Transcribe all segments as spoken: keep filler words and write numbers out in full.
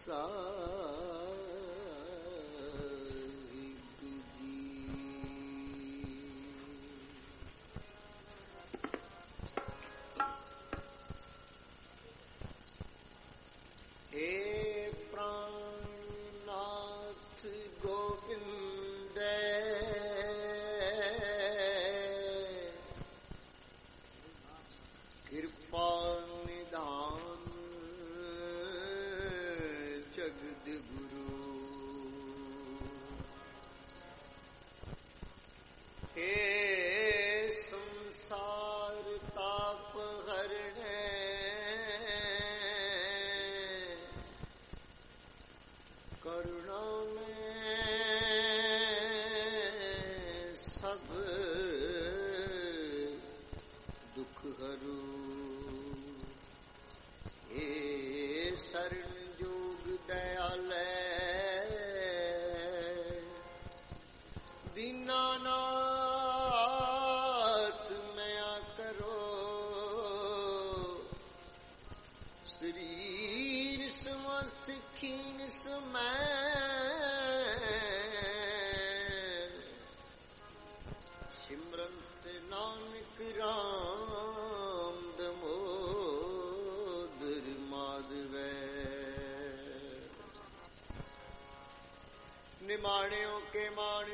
निमाणियों के मान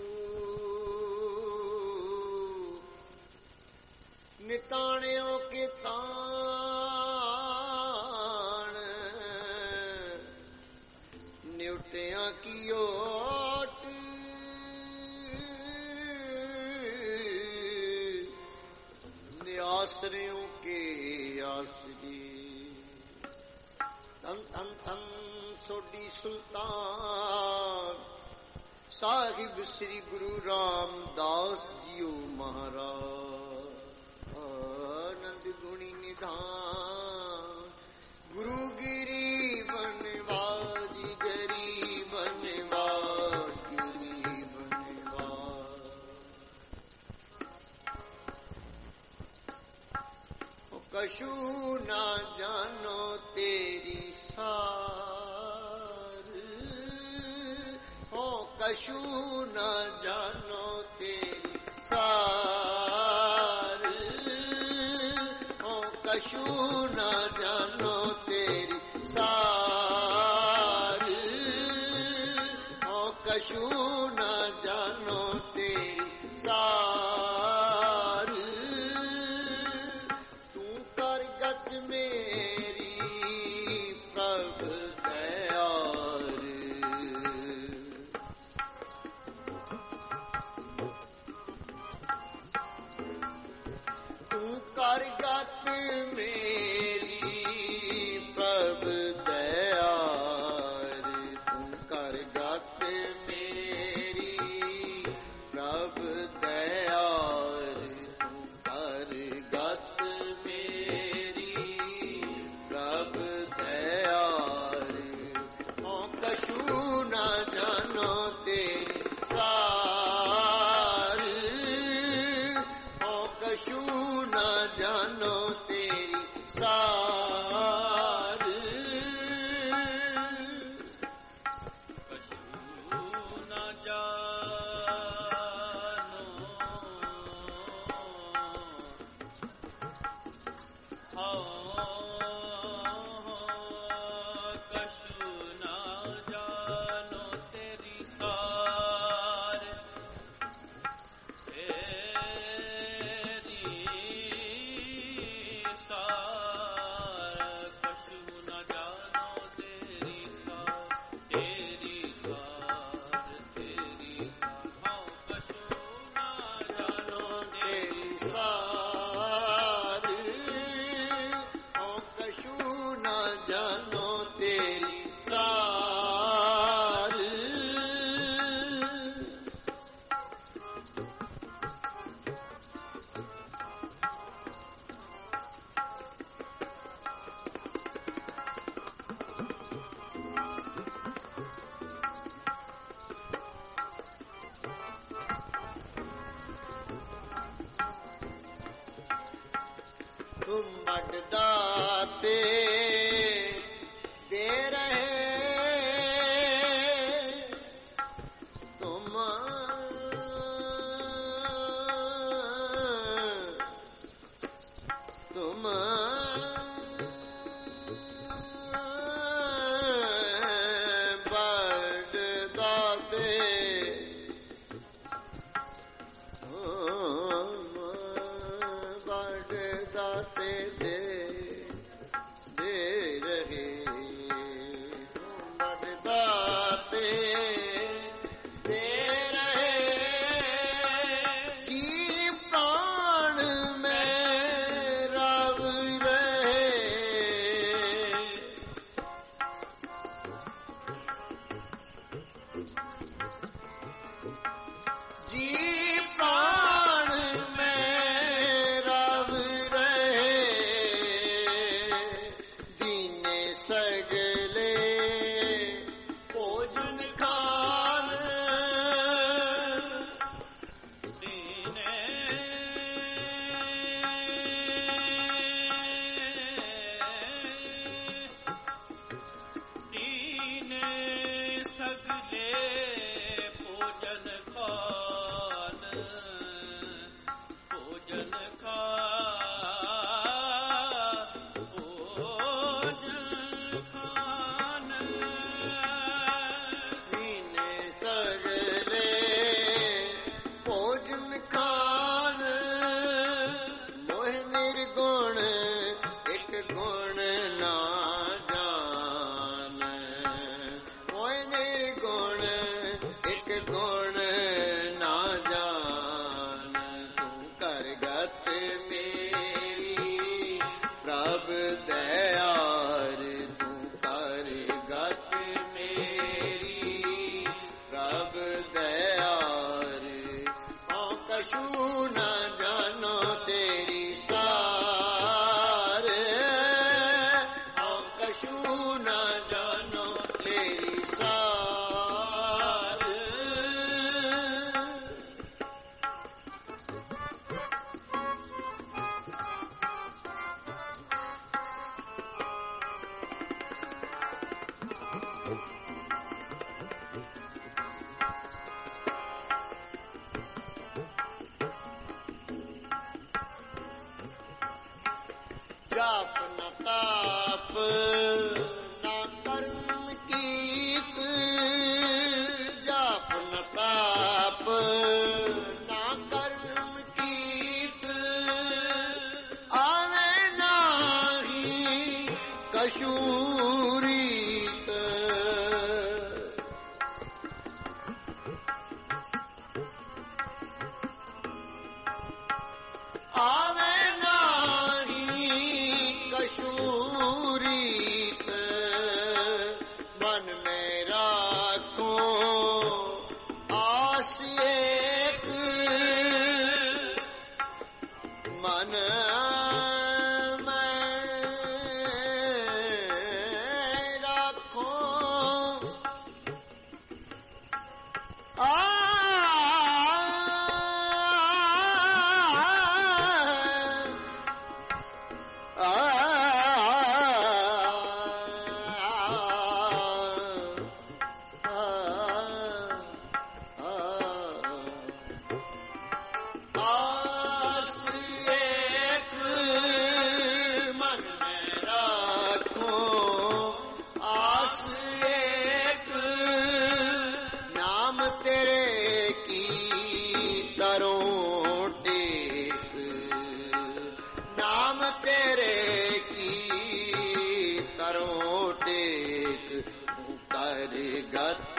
गुरु, निताणियों के ताण, न्यूटिया की ओट, निआसरियों के आसरी। तन तन तन सोडी सुल्तान साहिब श्री गुरु रामदास जियो महाराज। आनंद गुणी निधान गुरु गिरी बनवाज, गरी बनवाज, गिरी बनवाज। कशु ना जानो तेरी सार, कशु न जानो तेरी सार, ओ कशु न जानो तेरी सार, ओ कशु न जानो तेरी सार। तू कर गत मेरी प्रभ दयाल, कर गत मेरी प्रभ दयाल, तू कर गत मेरी प्रभ दयाल, तू कर गत मेरी प्रभ दयाल। ओ कशु न जानो तेरी सार, ओ कशु न जानो तेरी सार, कशु न जानो, हाँ कशु न जानो तेरी सार। जानो तेरी सार, तुम बड़दाते दे रहे तुम जाप न ताप न कर्म कीत, जाप न ताप न कर्म कीत, आवे नाही कछु रीत। आवे रीत मन में राखो आस एक, मन में राखो आ गत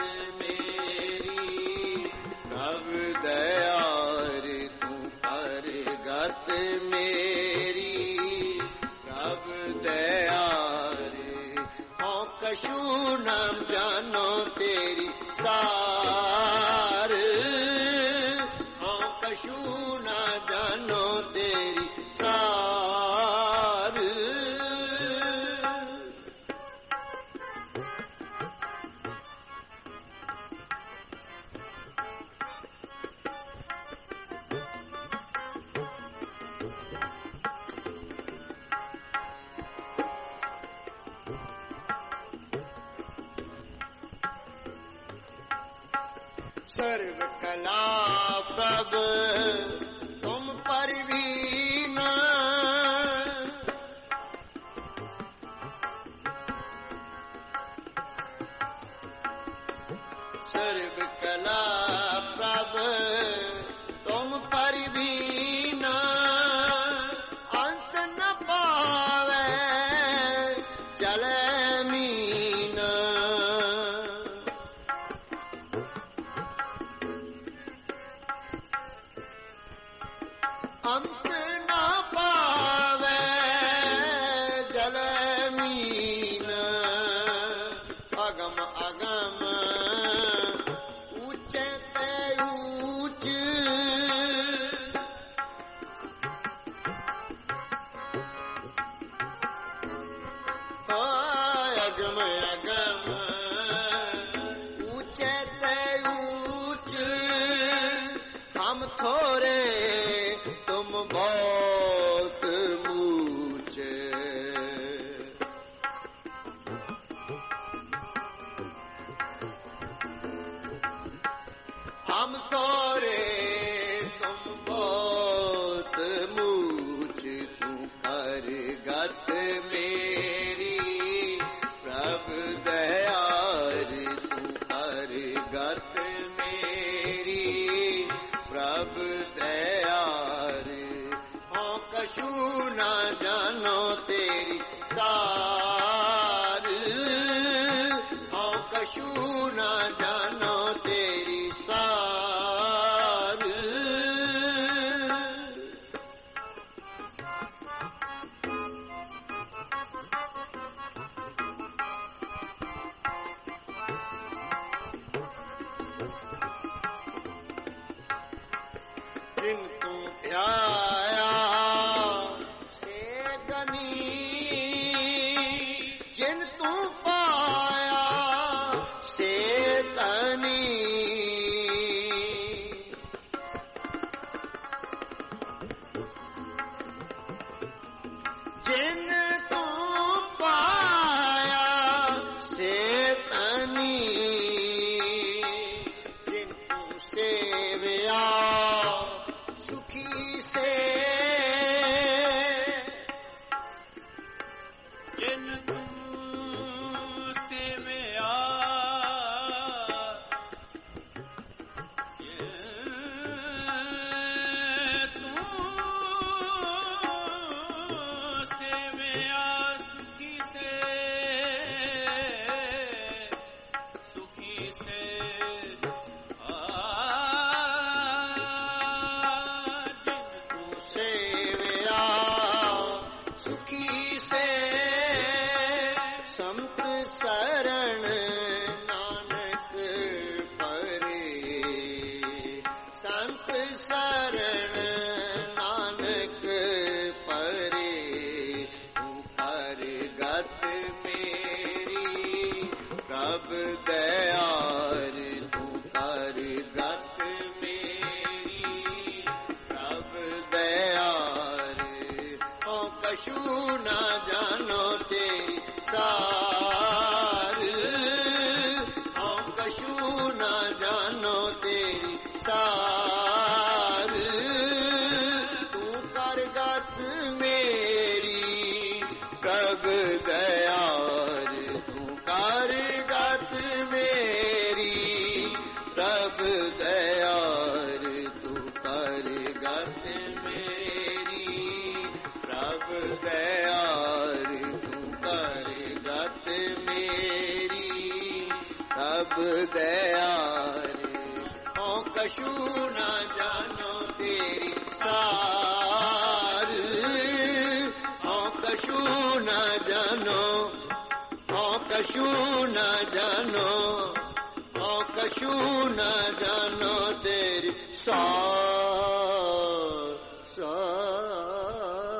मेरी प्रभ दयार, तू कर गत मेरी प्रभ दयार। हो कछु न जानो तेरी सार, हो कछु न जानो तेरी सार। सर्व कला प्रभ तुम परवीन, सर्व कला प्रभ तुम परवीन अंत न पावे चले मीन अंत न पावे जले मीन अगम अगम ऊंचे ते ऊंच अगम अगम ऊंचे ते ऊंच हम थोड़े तुम बहुत ऊंचे हम थोड़े तुम बहुत ऊंचे तू हर गत मेरी प्रभु दयार तू हर गत मेरी प्रभु दयार हाँ कछु न जानो तेरी सार हाँ कछु न जानो तेरी सार जिन तू ध्याया से गनी जिन तू पाया से तनी जिन तू पाया से तनी जिन तू सेवया सुखी से जिन तू सेवया तू सेवया सुखी से सुखी से सेवया सुखी से संत शरण नानक परे संत शरण नानक परे तू कर गत मेरी प्रभु दयार तू कर गत मेरी प्रभु दयार ओ कछु न जानो तेरी सार ओ कछु न जानो तेरी सार तू कर गत मेरी प्रभु दयार तू कर गत मेरी प्रभु दयार तू कर गत मेरी प्रभु दयार तू कर गत मेरी प्रभु दयार ओ कछु न जानो तेरी सार ओ कछु न जानो ओ कछु न जानो ओ कछु न जानो तेरी सार सार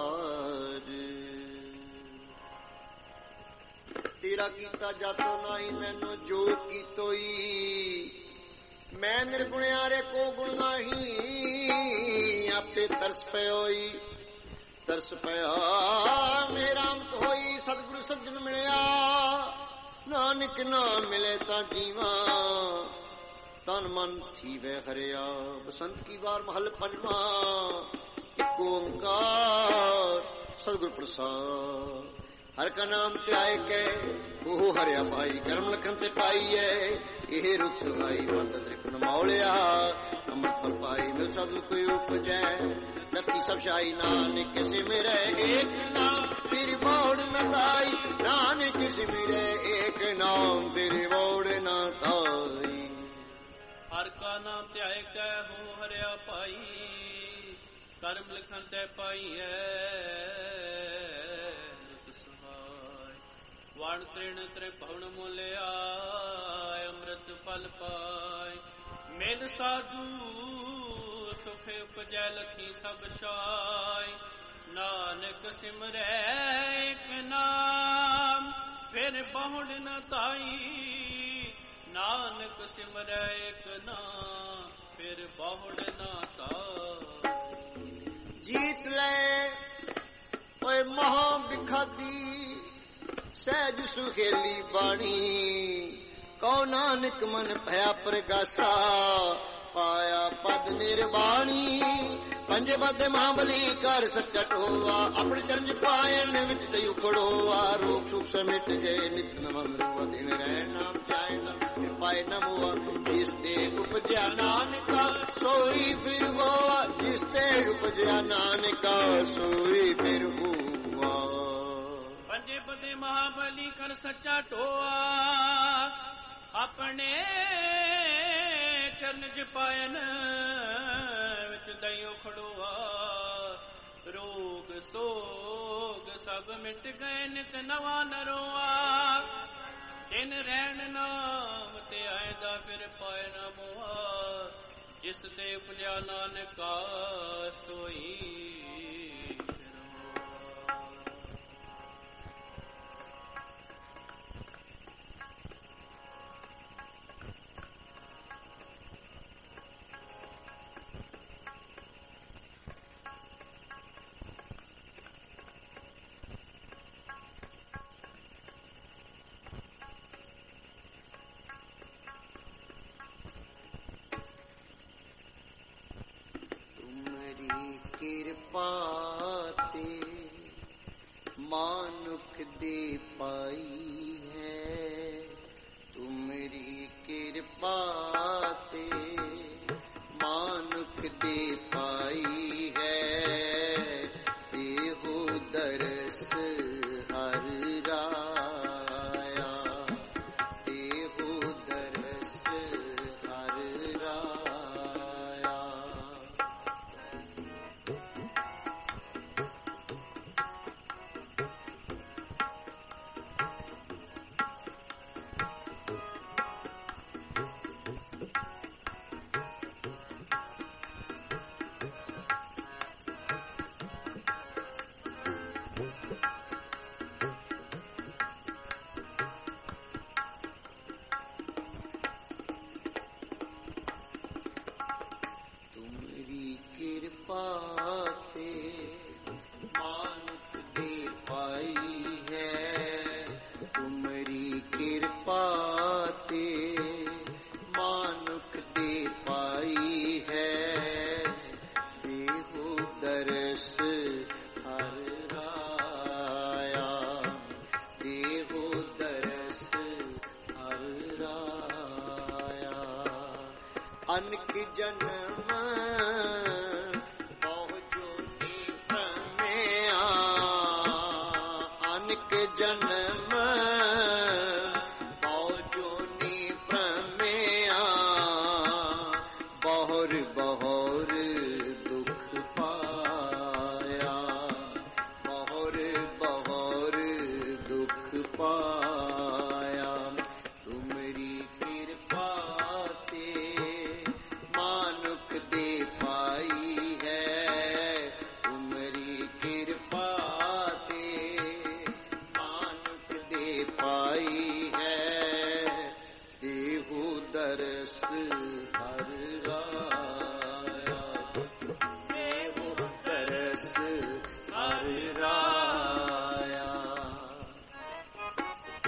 तेरा कीता जातो नाही मैनू जो कीतोई मैं निर्गुणियारे को गुण नाही आपे तरस पयोई तरस पया मेरा अंत होई सतगुरु सज्जन मिलिया नानक ना मिले ता जीवा तन मन थीवे हरिया बसंत की बार महल पंजवा एक ओंकार सतगुरु प्रसाद ਹਰ ਕਾ ਨਾਮ ਧਿਆਏ ਕੇ ਉਹ ਹਰਿਆ ਪਾਈ ਕਰਮ ਲਖਨ ਤੇ ਪਾਈਐ ਇਹ ਰੁਖ ਸੁਹਾਈ ਮਤ ਤ੍ਰਿਪਨ ਮੌਲਿਆ ਅੰਮ੍ਰਿਤ ਫਲ ਪਾਈ ਮਿਲ ਸਤਿ ਕੋਈ ਉਪਜੈ ਨਤੀ ਸਭ ਸ਼ਾਈ ਨਾਨਕ ਸਿਮਰੈ ਏਕ ਨਾਮ ਫਿਰ ਬੋੜ ਨ ਤਾਈ ਨਾਨਕ ਸਿਮਰੈ ਏਕ ਨਾਮ ਫਿਰ ਬੋੜ ਨ ਤਾਈ ਹਰ ਕਾ ਨਾਮ ਧਿਆਏ ਕੈ ਹੋ ਹਰਿਆ ਪਾਈ ਕਰਮ ਲਿਖਨ ਤੇ ਪਾਈਐ ਰੁਤ ਸੁਹਾਈ ਵਣ ਤ੍ਰਿਣ ਤ੍ਰਿ ਭਵਨ ਮੋਲਿਆ ਅੰਮ੍ਰਿਤ ਫਲ ਪਾਈ ਮਿਲ ਸਾਧੂ ਸੁਖ ਉਪਜੈ ਲਖੀ ਸਭ ਛਾਈ ਨਾਨਕ ਸਿਮਰੈ ਏਕ ਨਾਮ ਫਿਰ ਬਹੁੜ ਨ ਤਾਈ ਨਾਨਕ ਸਿਮਰੈ ਏਕ ਨਾਮ ਫਿਰ ਬਹੁੜ ਨ ਤਾਈ ਜੀਤ ਲੈ ਓਏ ਮਹਾ ਬਿਖਾਦੀ ਸਹਿਜ ਸੁਖੇਲੀ ਬਾਣੀ ਕਉ ਨਾਨਕ ਮਨ ਭਇਆ ਪ੍ਰਗਾਸਾ ਪਾਇਆ ਪਦ ਨਿਰਵਾਣੀ ਪੰਜ ਬਦ ਮਹਾਬਲੀ ਕਰ ਸੱਚਾ ਟੋਆ ਆਪਣੇ ਚਰਨ ਪਾਇਨ ਵਿੱਚ ਤੇ ਉਖੜੋਆ ਰੋਗ ਸੁਖ ਸਮਿਟ ਗਏ ਨਿਤ ਨਵਨ ਰੂਪ ਦਿਨ ਰਹਿ ਨਾਮ ਚਾਹੇ ਨਾ ਪਾਏ ਨਮੋਆ ਜਿਸ ਤੇ ਉਪਜਿਆ ਨਾਨਕਾ ਸੋਈ ਫਿਰ ਹੋਆ ਜਿਸ ਤੇ ਉਪਜਿਆ ਨਾਨਕਾ ਸੋਈ ਫਿਰ ਹੋਆ ਪੰਜੇ ਬਦੇ ਮਹਾਬਲੀ ਕਰ ਸੱਚਾ ਟੋਆ ਆਪਣੇ ਚਰਨ ਚ ਪਾਇਨ ਵਿੱਚ ਦਈਓ ਖੜੋਆ ਰੋਗ ਸੋਗ ਸਭ ਮਿਟ ਗਏ ਨਿਤ ਨਵਾਂ ਨਰੋਆ ਦਿਨ ਰਹਿਣ ਨਾਮ ਤੇ ਆਇਦਾ ਫਿਰ ਪਾਇ ਨਾ ਮੋਹਾ ਜਿਸ ਤੇ ਉਪਜਿਆ ਨਾਨਕਾ ਸੋਈ ਕਿਰਪਾ ਤੇ ਮਾਨੁਖ ਦੇ ਪਾਈ ਹੈ ਤੁਮਰੀ ਕਿਰਪਾ ਤੇ ਮਾਨੁਖ ਦੇ ਪਾਈ ਹੈ ਇਹੋ ਦਰਸ ਹਰ ਰਾਇਆ ਇਹੋ ਦਰਸ ਹਰ ਰਾਇਆ ਕਿਰਪਾ ਤੇ ਮਾਨੁਖ ਦੇ ਪਾਈ ਹੈ ਤੁਮਰੀ ਕਿਰਪਾ ਤੇ ਮਾਨੁਖ ਦੇ ਪਾਈ ਹੈ ਇਹੋ ਦਰਸ ਹਰ ਰਾਇਆ ਇਹੋ ਦਰਸ ਹਰ ਰਾਇਆ ਅਨਕ ਜਨਮ ਜਨਮ ਬਹੁ ਜੋਨੀ ਭ੍ਰਮਿਆ ਬਹੁਰ ਬਹੁਰ ਦੁਖ ਪਾਇਆ ਬਹੁਰ ਬਹੁਰ ਦੁਖ ਪਾਇਆ ਤੁਮਰੀ ਕਿਰਪਾ ਤੇ ਮਾਨੁਖ ਦੇ ਪਾਈ ਹੈ ਤੁਮਰੀ ਕਿਰਪਾ ਪਾਈ ਹੈ ਇਹੋ ਦਰਸ ਹਰ ਰਾਇਆ ਇਹੋ ਦਰਸ ਹਰ ਰਾਇਆ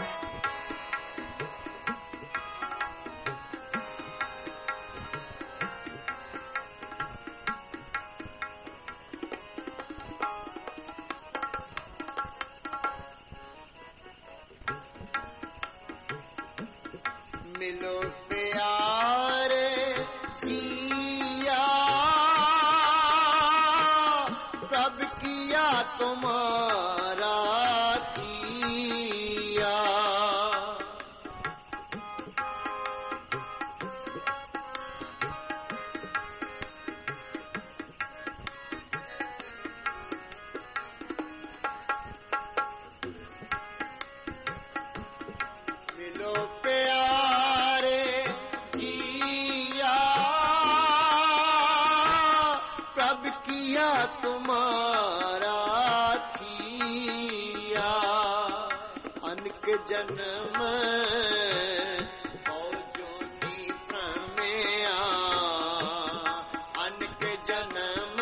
मिलो प्यारे जिया प्रभ किया तुम्हारा जिया। मिलो प्यारे जिया प्रभ किया तुम्हारा जिया। अनक जन्म और जोनी प्रमेया अनक जन्म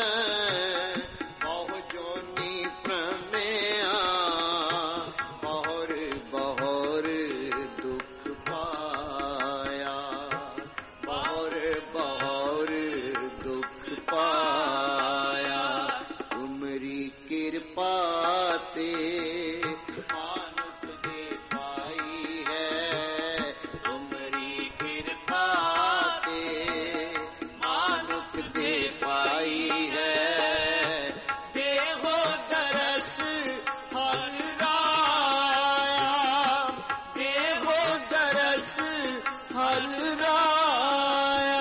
और जोनी प्रमेया और बहुत दुख पाया और बहुत दुख पाया। तुमरी कृपा ते मानुष दे पाई है तुमरी कृपा ते मानुष दे पाई है। देहो दरस हर राया देहो दरस हर राया।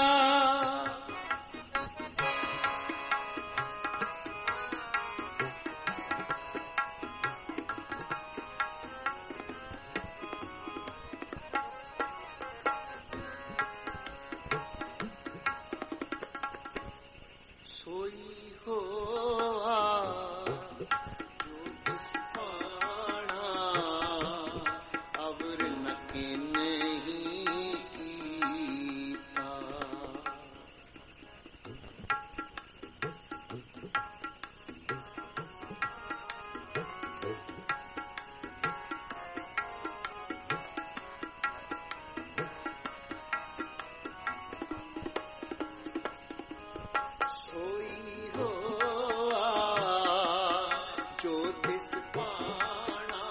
सोई हो जो किस पाना अवर नके नहीं कीता। सोई हो जो तिस पाना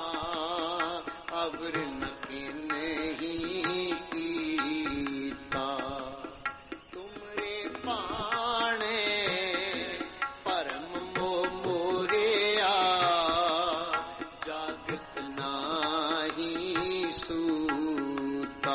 अवर नके नहीं कीता। तुमरे पाणे परम मो मोरिया जागत नाही सूता।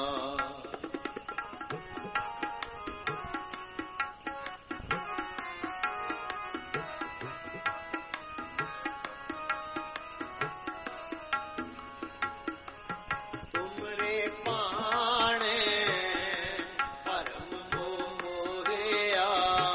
तुमरे पाणे परम मोरिया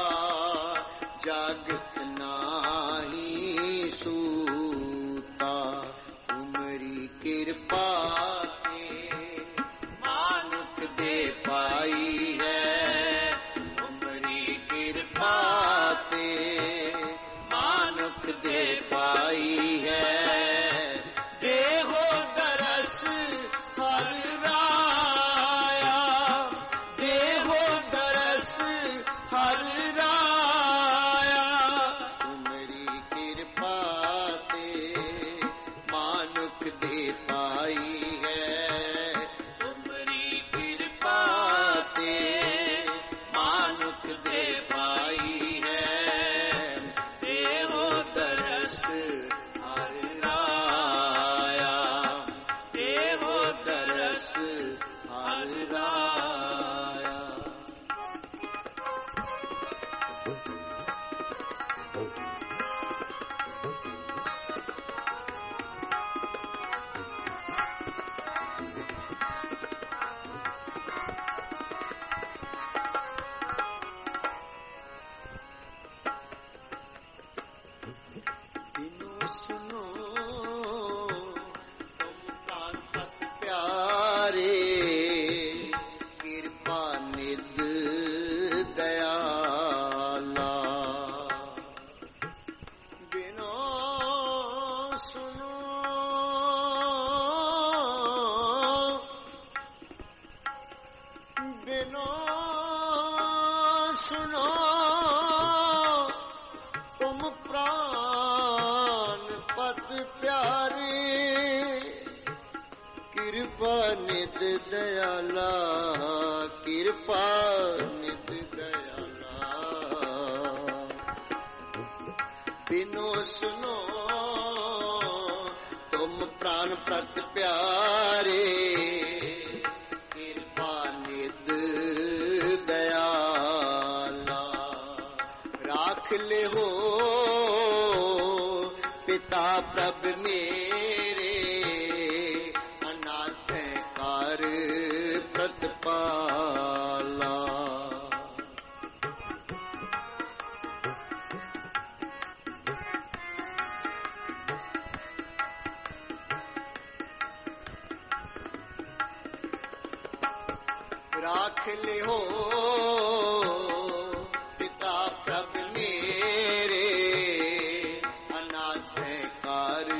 जागत नाही सूता। तुमरी कृपा ते मानुष दे पाई है तुमरी कृपा ते मानुष दे पाई है। देहो दरस हर राया देहो दरस हर राया। तुमरी कृपा ते मानुष दे पाई है तुमरी कृपा ते मानुष दे पाई है। देहो दरस हर राया देहो दरस हर राया। बिनु सुनो तुम प्रांतक प्यारे कृपा निध दयाला। बिनु सुनो बिनु सुनो तुम प्राण पत प्यारे ਕਿਰਪਾ ਨਿਤ ਦਇਆਲਾ, ਕਿਰਪਾ ਨਿਤ ਦਇਆਲਾ। ਬਿਨੋ ਸੁਨੋ ਤੁਮ ਪ੍ਰਾਨ ਪ੍ਰਤ ਪਿਆਰੇ, ਕਿਰਪਾ ਨਿਤ ਦਇਆਲਾ। ਰਾਖ ਲਿਓ ਪਿਤਾ ਪ੍ਰਭ ਮੇਰੇ, ਅਨਾਥ ਕਰ ਪ੍ਰਤਪਾਲਾ। ਰਾਖ ਲਿਓ ਪਿਤਾ ਪ੍ਰਭ ਮੇਰੇ, ਅਨਾਥ ਕਰ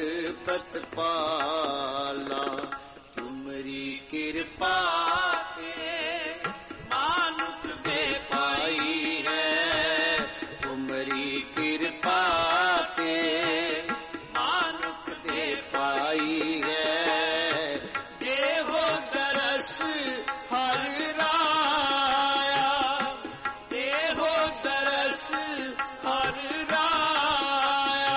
ਪ੍ਰਤਪਾਲਾ। ਤੁਮਰੀ ਕਿਰਪਾ ਤੇ ਮਾਨੁਖ ਦੇ ਪਾਈ ਹੈ, ਤੁਮਰੀ ਕਿਰਪਾ ਤੇ ਮਾਨੁਖ ਦੇ ਪਾਈ ਹੈ। ਦੇਹੋ ਦਰਸ ਹਰ ਰਾਇਆ, ਦੇਹੋ ਦਰਸ ਹਰ ਰਾਇਆ।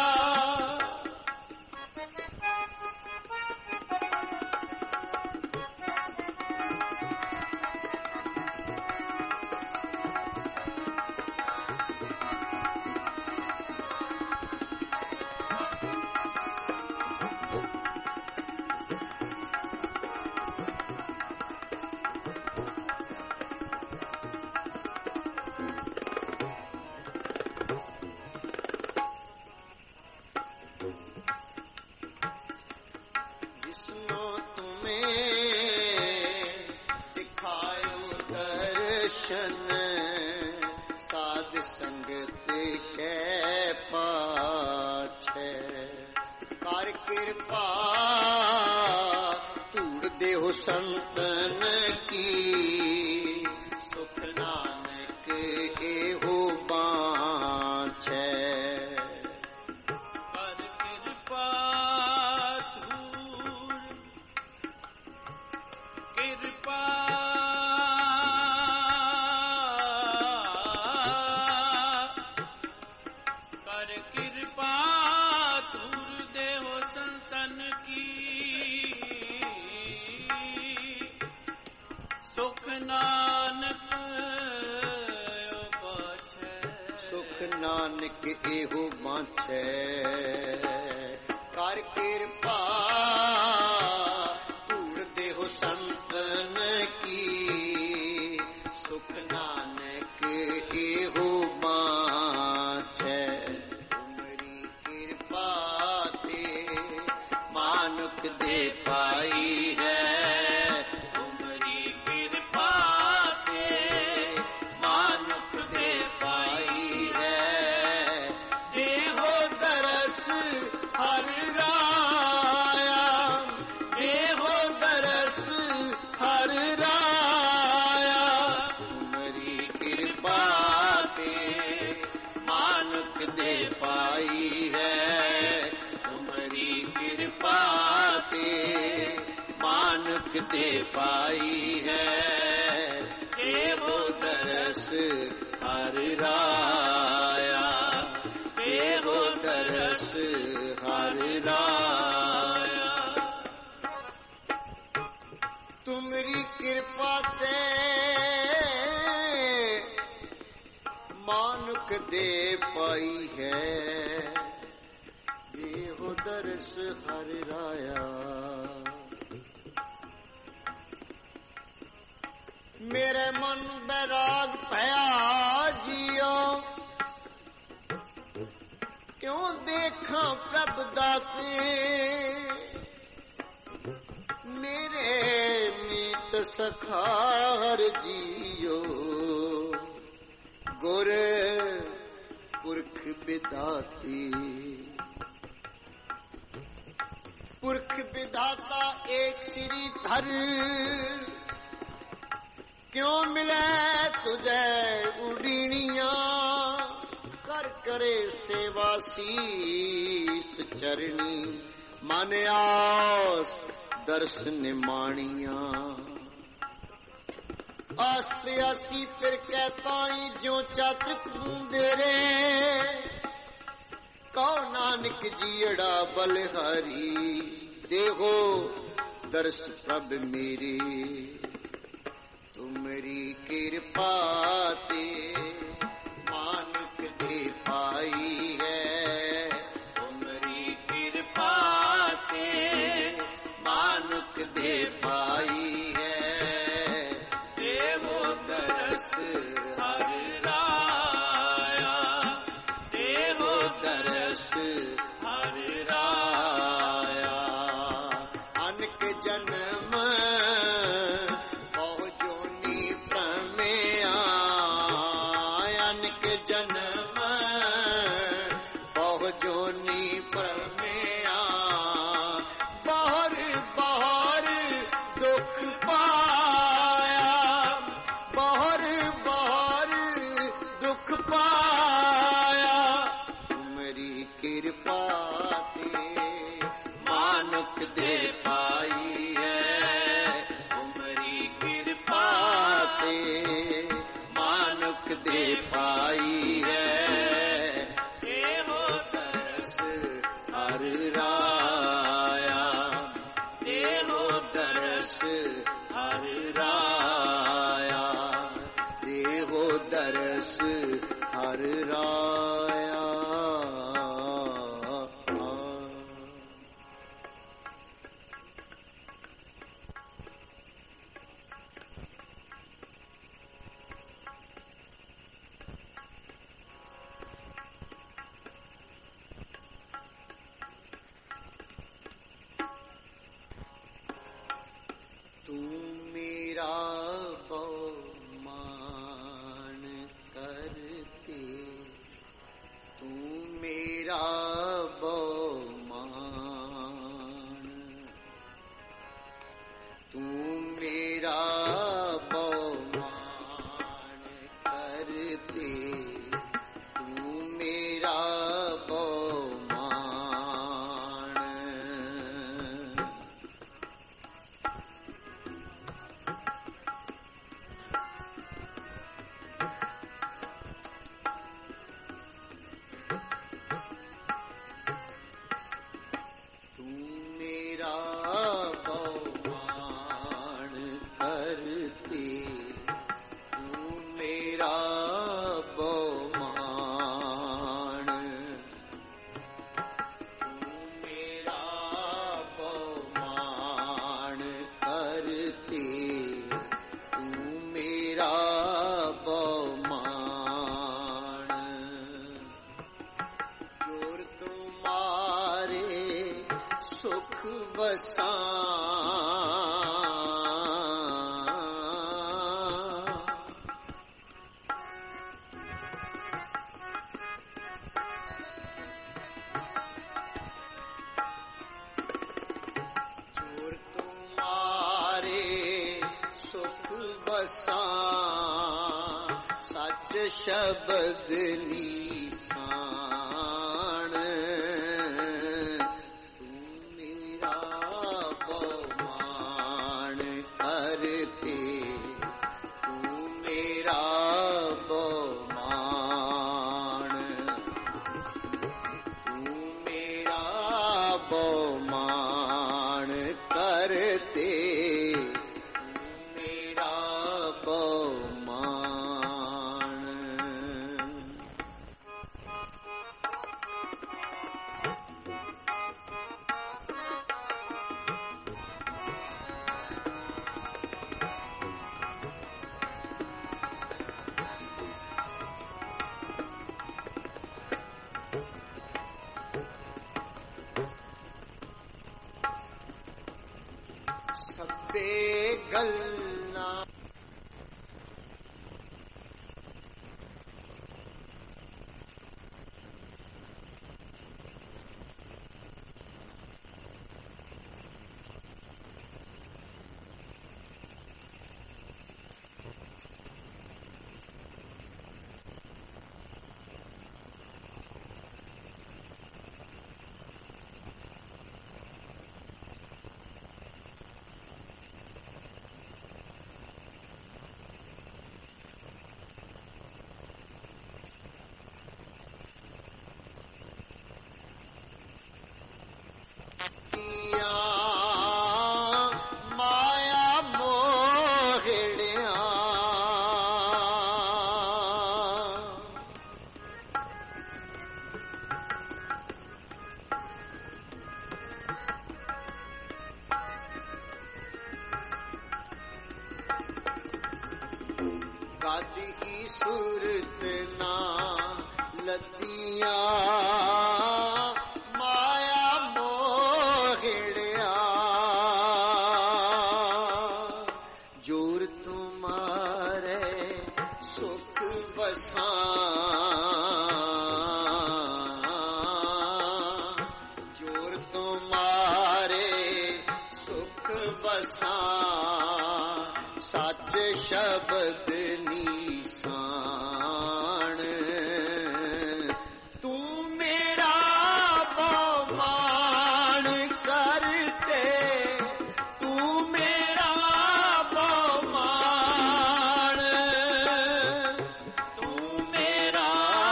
जिसनो तुम्हें दिखायो दर्शन, साध संगत के पाछे। कर कृपा तूड़ देहो संतन की, सुख नानक एहो बाँछे। ਸੁਖ ਨਾਨਕ ਸੁਖ ਨਾਨਕ ਇਹੋ ਬਾਛੈ। ਕਰ ਕਿਰਪਾ ਧੂੜ ਦੇਹੁ ਸੰਤਨ ਕੀ, ਸੁਖ ਨਾਨਕ ਇਹੋ ਬਾਛੈ। ਤੁਮਰੀ ਕਿਰਪਾ ਤੇ ਮਾਨੁਖ ਦੇ ਪਾਈ ਹੈ, पाई है। तुम्हारी कृपा ते मानुख दे पाई है। देवो दरस हर राया, देवो दरस हर राया। तुम्हारी कृपा ते मानुख दे पाई है। देहो दरस हर राया। मेरे मन बैराग भया जियो, क्यों देखा प्रभ दाते। मेरे मीत सखार जियो, गुर पुरख विधाती। पुरख विधाता एक श्रीधर, क्यों मिले तुझे उडीनिया। कर करे सेवा शीस चरणी, ਮਨ ਆਸ ਦਰਸ਼ਨ ਮਾਣੀਆਂ। ਆਸ ਪਿਆਸੀ ਫਿਰ ਕਹਿ ਤਾਈ ਜਿਉ ਚਾਤ੍ਰਿਕ ਬੂੰਦੇਰੇ, ਕਉ ਨਾਨਕ ਜੀੜਾ ਬਲਿਹਾਰੀ। ਦੇਖੋ ਦਰਸ ਪ੍ਰਭ ਮੇਰੇ, ਤੁਮਰੀ ਕਿਰਪਾ ਤੇ ਮਾਨਕ ਦੇ ਪਾਈ ਹੈ। ਤੁਮਰੀ ਕਿਰਪਾ ਤੇ ਮਾਨਕ ਦੇ ਪਾਈ ਹੈ। ਦੇਵੋ ਦਰਸ ਹਰ ਰਾਇਆ, ਦੇਵੋ ਦਰਸ ਹਰ ਰਾਇਆ। ਅਨਕ ਜਨਮ ਬਹੁ ਜੋਨੀ ਭ੍ਰਮਿਆ, ਅਨਕ ਜਨਮ ਬਹੁ ਜੋਨੀ ਭ੍ਰਮਿਆ। ਬਾਹਰ ਬਾਹਰ ਦੁੱਖ ਪਾਇਆ, ਬਾਹਰ ਬਾਹਰ ਦੁੱਖ ਪਾਇਆ। ਤੁਮਰੀ ਕਿਰਪਾ ਤੇ ਮਾਨੁਖ ਦੇ ਪਾਈ ਹੈ। ਤੁਮਰੀ ਕਿਰਪਾ ਤੇ ਮਾਨੁਖ ਦੇ ਪਾਈ ਹੈ। ਇਹੋ ਦਰਸ ਹਰ ਰਾਇਆ, ਇਹੋ ਦਰਸ ਹਰ ਰਾਇਆ, ਇਹੋ ਦਰਸ ਹਰ ਰਾਇਆ। ਤੂੰ ਮੇਰਾ ਬਹੁ ਮਾਨ ਕਰਤੇ, ਤੂੰ ਮੇਰਾ ਬਹੁ ਮਾਨ, ਤੂੰ ਮੇਰਾ ਬਹੁ ਮਾਨ ਕਰਤੇ, ਤੂੰ ਮੇਰਾ ਬਹੁ ਮਾਨ। ਮੇਰਾ ਬਹੁ ਮਾਨ ਕਰਤੇ, ਤੂੰ ਮੇਰਾ ਬਹੁ ਮਾਨ, ਤੂੰ ਮੇਰਾ ਬਹੁ ਮਾਨ ਕਰਤੇ, ਤੂੰ ਮੇਰਾ ਬਹੁ ਮਾਨ। ਜੋਰ ਤੁਮਾਰੇ ਸੁਖ ਵਸਾਂ, ਜੋਰ ਤੁਮਾਰੇ ਸੁਖ ਵਸਾਂ। ਸੱਚ ਸ਼ਬਦ ਲੀਸਾਨ, ਕਰਤੇ, ਤੂੰ ਮੇਰਾ ਬਹੁ ਮਾਨ, ਤੂੰ ਮੇਰਾ ਬਹੁ ਮਾਨ ਕਰਤੇ, ਤੂੰ ਮੇਰਾ ਬਹੁ ਮਾਨ। ਸਭੇ ਗੱਲਾਂ गद ही सूरत ना लदियां माया मोहिड़िया जोर तुम्हारे सुख बसा जोर तुम्हारे सुख बसा सच शब्द निशान तू मेरा बहुमान करते तू मेरा बहुमान तू मेरा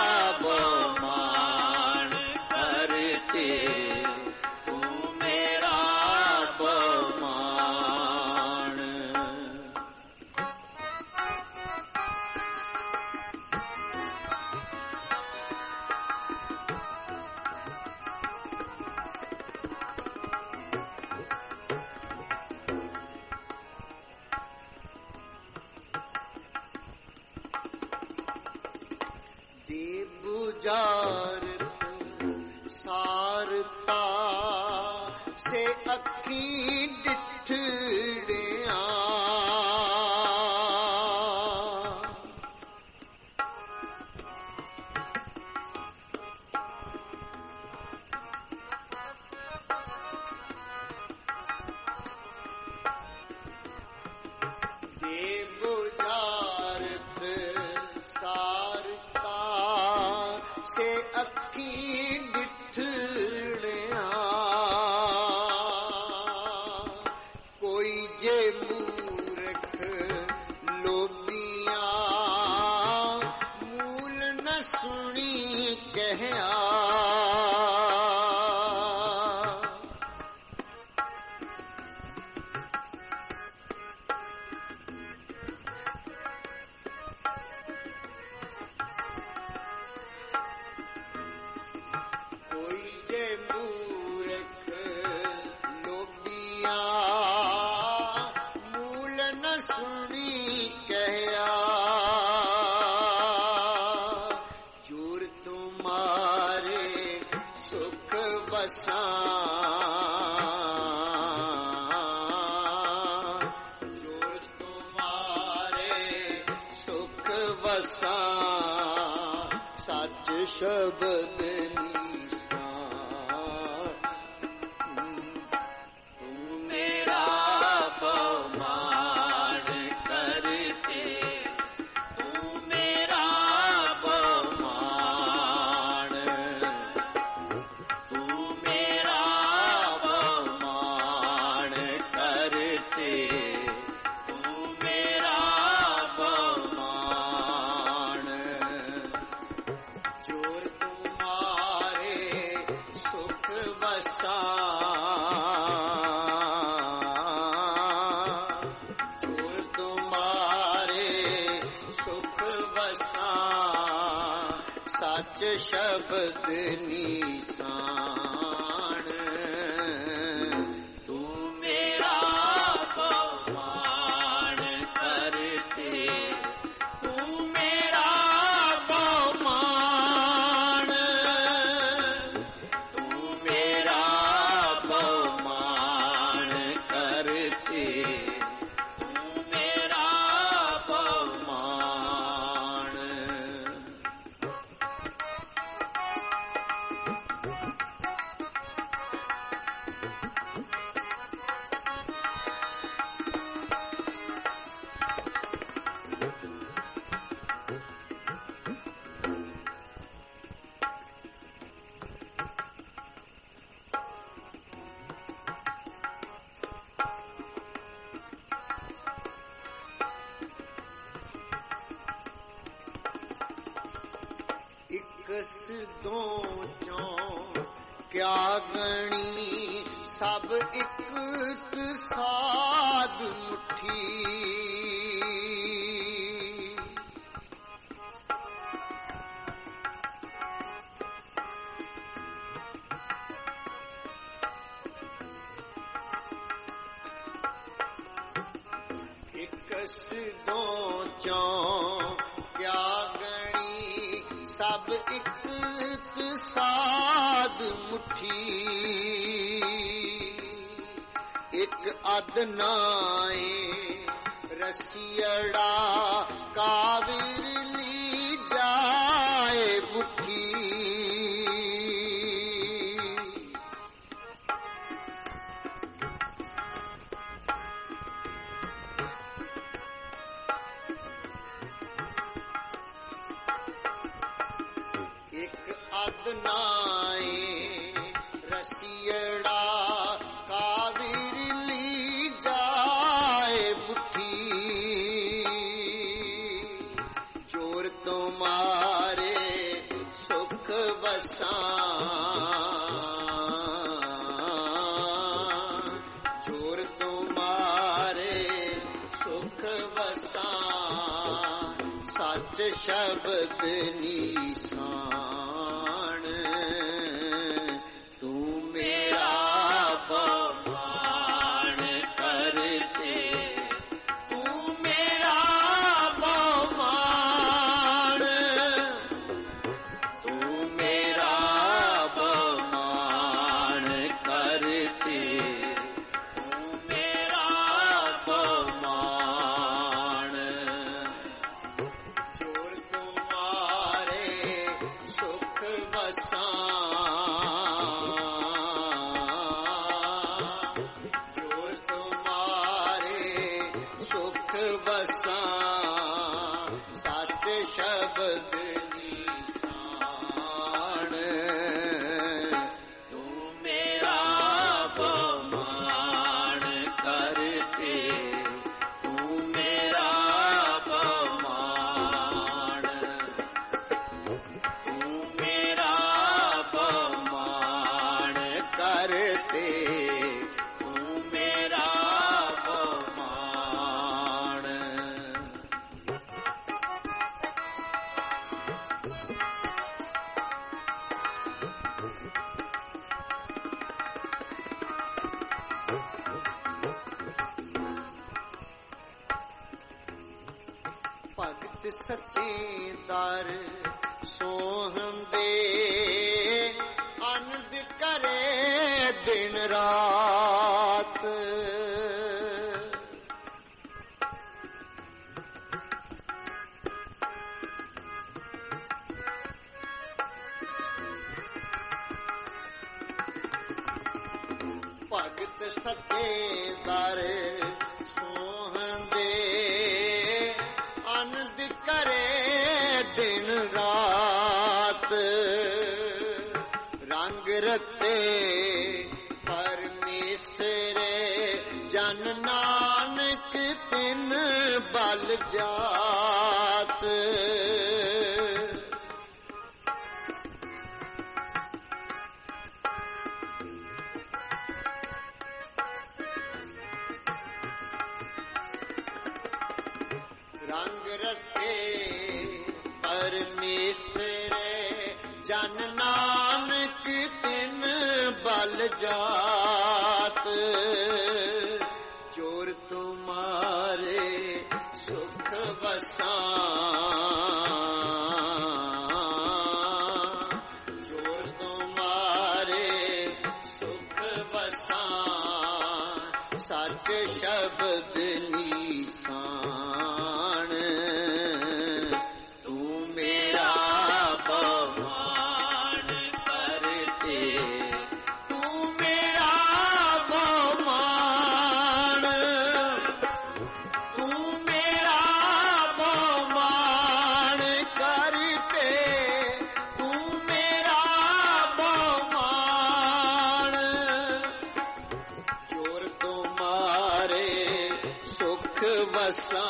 बहुमान करते तू मेरा बहुमान बुझारत सारता से अखी डिठड़िया दे बुझारत सारता से अखी डिठड़िया कोई जे मूर्ख लोबिया मूल न सुनी कहया मूर्ख लोबिया मूल न सुनी कहया जोर तुम्हारे सुख बसा जोर तुम्हारे सुख बसा सच शब्द जोर तुम्हारे सुख बसा सच शब्द निशान तू मेरा बहुमान करते तू मेरा बहुमान तू मेरा बहुमान करते तू मेरा बहुमान इकस दो चौं क्या गणी सब एक साध मुठी एक ਕਸਦੋਂ ਚੋਂ ਕਿਆ ਗਣੀ, ਸਭ ਇੱਕ ਸਾਧ ਮੁਠੀ। ਇੱਕ ਅਦਨਾਏ ਰਸੀੜਾ, ਕਾਵਿਰ ਲੀ ਜਾਏ ਬੁੱਠੀ। ਇੱਕ ਅਦਨਾਏ ਰਸੀੜਾ, ਕਾਵਿਰ ਲੀ ਜਾਏ ਬੁੱਠੀ। ਚੋਰ ਤੁਮਾਰੇ ਸੁਖ ਵਸਾਂ, ਚੋਰ ਤੁਮਾਰੇ ਸੁਖ ਵਸਾਂ। ਸੱਚ ਸ਼ਬਦ ਨੀਸਾਨ, ਤੂੰ ਮੇਰਾ ਬਮਾਨ ਕਰਤੇ, ਤੂੰ ਮੇਰਾ ਬਮਾਨ, ਤੂੰ ਮੇਰਾ ਬਮਾਨ ਕਰਤੇ, ਤੂੰ ਮੇਰਾ ਬਮਾਨ। ਚੋਰ ਤੁਮਾਰੇ ਸੁਖ ਵਸਾਂ, ਚੋਰ ਤੁਮਾਰੇ ਸੁਖ ਵਸਾਂ। ਸੱਚ ਸ਼ਬਦ ਨੀਸਾਨ, ਤੂੰ ਮੇਰਾ ਬਮਾਨ ਕਰਤੇ, ਤੂੰ ਮੇਰਾ ਬਮਾਨ, ਤੂੰ ਮੇਰਾ ਬਮਾਨ ਕਰਤੇ, ਤੂੰ ਮੇਰਾ ਬਮਾਨ। ਭਗਤ ਸੱਚੇ ਦਰ ਸੋਹੰਦੇ, ਆਨੰਦ ਕਰੇ ਦਿਨ ਰਾਤ। ਭਗਤ ਸੱਚੇ ਦਰ ਸੋਹੰਦੇ, ਆਨੰਦ ਕਰੇ ਦਿਨ ਰਾਤ। ਰੰਗ ਰਤੇ ਪਰਮੇਸ਼ਰੇ, ਜਨ ਨਾਨਕ ਤਿਨ ਬਲ ਜਾਤ। ਰੰਗ ਰਤੇ ਪਰਮੇਸ਼ਰੇ, ਜਨ ਨਾਨਕ ਤਿਨ ਬਲ ਜਾਤ। ਚੋਰ ਤੁਮਾਰੇ ਸੁਖ ਵਸਾਂ, ਚੋਰ ਤੁਮਾਰੇ ਸੁਖ ਵਸਾਂ। ਸੱਚ ਸ਼ਬਦ ਨੀਸਾਨ, ਤੂੰ ਮੇਰਾ ਬਮਾਨ ਕਰਤੇ, ਤੂੰ ਮੇਰਾ ਬਮਾਨ, ਤੂੰ ਮੇਰਾ ਬਮਾਨ ਕਰਤੇ, ਤੂੰ ਮੇਰਾ ਬਮਾਨ। ਚੋਰ ਤੁਮਾਰੇ ਸੁਖ ਵਸਾਂ,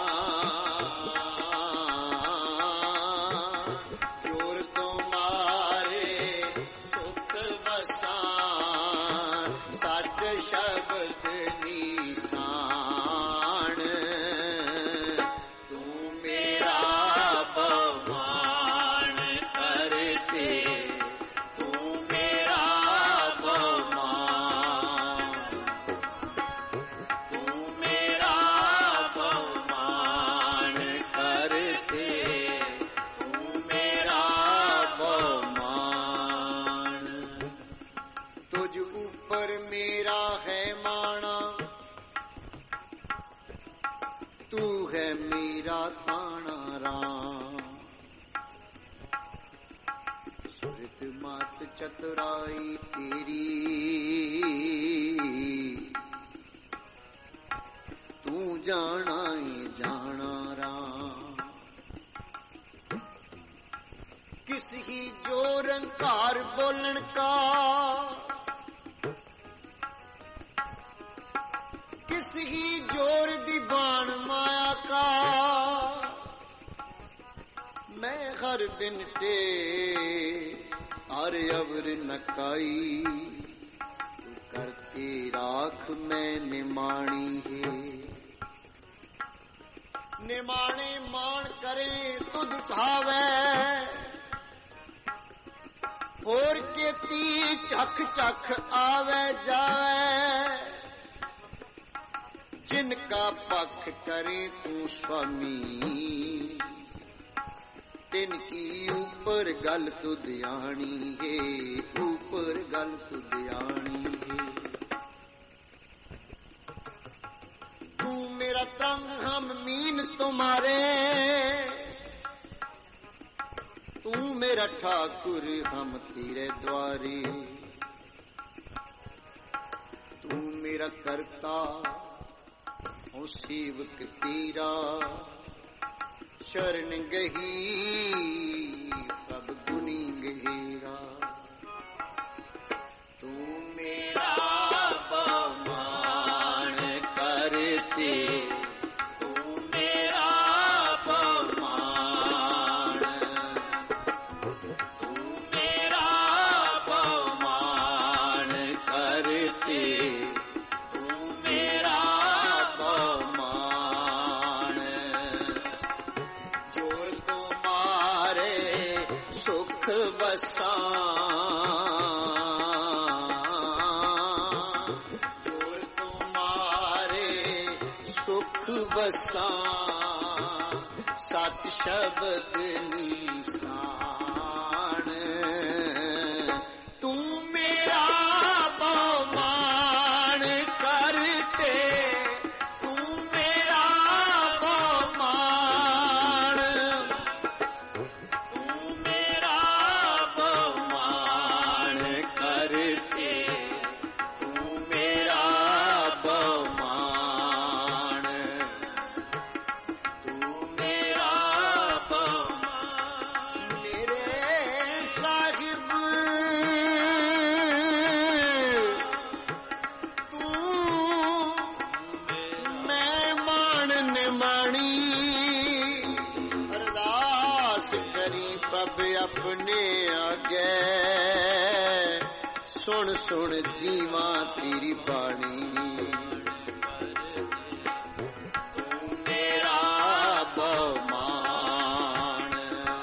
ਚੋਰ ਤੁਮਾਰੇ ਸੁਖ ਵਸਾਂ। ਸੱਚ ਸ਼ਬਦ ਨੀਸਾਨ, ਤੂੰ ਮੇਰਾ ਬਮਾਨ ਕਰਤੇ, ਤੂੰ ਮੇਰਾ ਬਮਾਨ, ਤੂੰ ਮੇਰਾ ਬਮਾਨ। तुझ ऊपर मेरा है माना, तू है मेरा ताना राम। सुरत मात चतुराई तेरी, तू जाना ही जाना राम। किस ही जोर अंकार बोलन का, किस ही जोर दीवान माया का। मैं हर बिनते हर अवर नकाई, तू करके राख मैं निमाणी है। निमाणे मान करे तुध भावै, होर चेती चख चख आवे जावे। जिनका पख करे तू स्वामी, तिनकी ऊपर गल तू दयानी है, ऊपर गल तू दयानी है। तू मेरा तरंग हम मीन तुम्हारे, तू मेरा ठाकुर हम तेरे द्वारे। तू मेरा करता हूँ सेवक तेरा, शरण गही सब गुनी गहेरा। तू मेरा बमान करते, तू मेरा बमान, तू मेरा बमान करते, तू मेरा बमान। जोर तुम्हारे सुख बसा, जोर तुम्हारे सुख बसा। सत शब्द निशान, तू मेरा बमान करते, तू मेरा बमान, तू मेरा बमान करते, तू मेरा बमान, तू मेरा बमान। मेरे साहिब तू मैं मान निमाणी, अरदास करी पब अपने आगे। सुन सुन जीवा तेरी बाणी, तू मेरा बमान,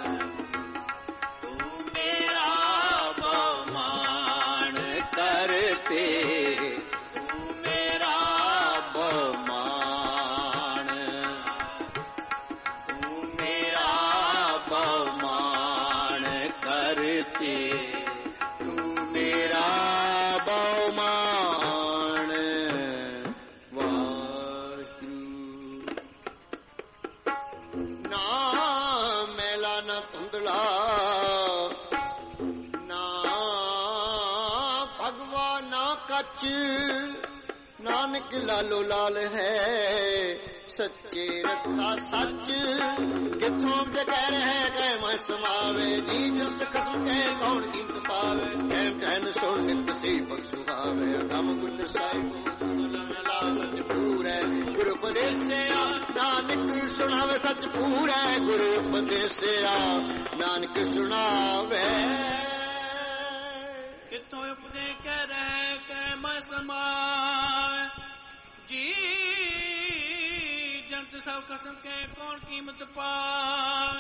तू मेरा बमान करते, तू मेरा बमान, तू मेरा बमान करते, तू मेरा बमान। वाहिगुरू ना मैला ना धुंधला, ना भगवा ना कच। नानक लालो लाल है सच्चे रत्ता सच। किथों जगह रह गए मैं समावे, जी जस खसम के कौन कीमत पावे। कैम कहन सुन नित सी बख्शुभावे, अगम गुट साहिब सुनन लाल सच पूरै। गुरु उपदेसिया नानक सुनावे सच पूरै, गुरु उपदेसिया नानक सुनावे। किथों उपदे कह रहे कै मैं समावे, जी जंत सब खसम के कौन कीमत पावे।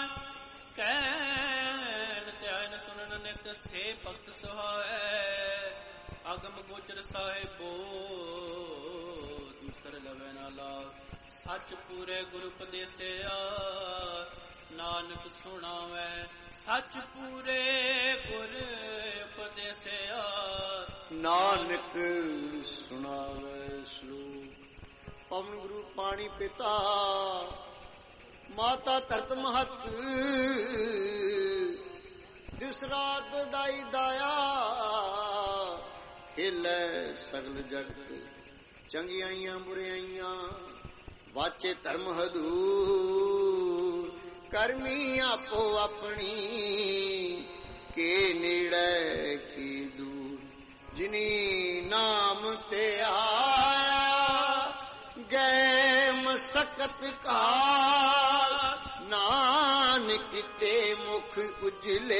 कहन ध्यान सुनन नित से भगत सुहाए, अगम गोचर साहिबो दूसर लवे ना लाभ। सच पूरे गुरु उपदेसिया नानक सुनावे, सच पूरे गुर उपदेसिया ਨਾਨਕ ਸੁਣਾਵੇ ਸ਼ਲੋਕ। ਪਵਨ ਗੁਰੂ ਪਾਣੀ ਪਿਤਾ ਮਾਤਾ ਧਰਤ ਮਹਤ ਦਿਸਰਾ ਦਾਈ ਦਾਇਆ ਖੇਲੇ ਸਗਲ ਜਗਤ ਚੰਗਿਆਈਆਂ ਬੁਰਿਆਈਆਂ ਵਾਚੇ ਧਰਮ ਹਦੂਰ ਕਰਮੀ ਆਪੋ ਆਪਣੀ ਕੇ ਨੇੜੇ ਕੀ ਦੂਰ ਜਿਨੀ ਨਾਮ ਤੇ ਆਇਆ ਗਏ ਮਸਕਤ ਕਾਲ ਨਾਨਕ ਤੇ ਮੁਖ ਉਜਲੇ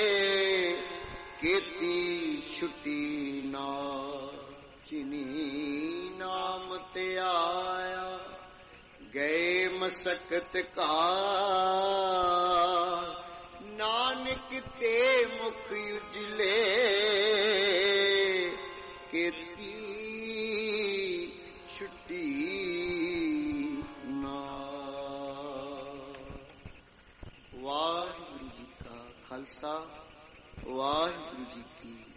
ਕੀਤੀ ਛੁੱਟੀ ਨਾ ਜਿਨੀ ਨਾਮ ਤੇ ਆਇਆ ਗਏ ਮਸਕਤ ਕਾਲ ਨਾਨਕ ਤੇ ਮੁਖ ਉਜਲੇ ਕੀਤੀ ਛੁੱਟੀ ਨਾ। ਵਾਹਿਗੁਰੂ ਜੀ ਕਾ ਖਾਲਸਾ ਵਾਹਿਗੁਰੂ ਜੀ ਕੀ